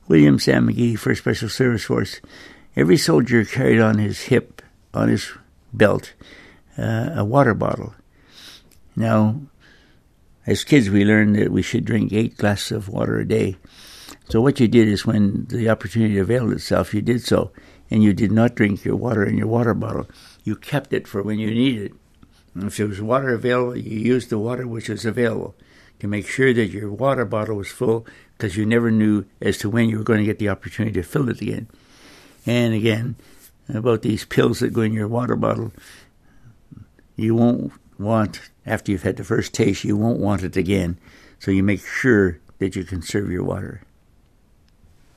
William Sam McGee, 1st Special Service Force, every soldier carried on his hip, on his belt, a water bottle. Now, as kids, we learned that we should drink 8 glasses of water a day. So what you did is when the opportunity availed itself, you did so, and you did not drink your water in your water bottle. You kept it for when you needed it. And if there was water available, you used the water which was available to make sure that your water bottle was full, because you never knew as to when you were going to get the opportunity to fill it again. And again, about these pills that go in your water bottle, you won't want, after you've had the first taste, you won't want it again. So you make sure that you conserve your water.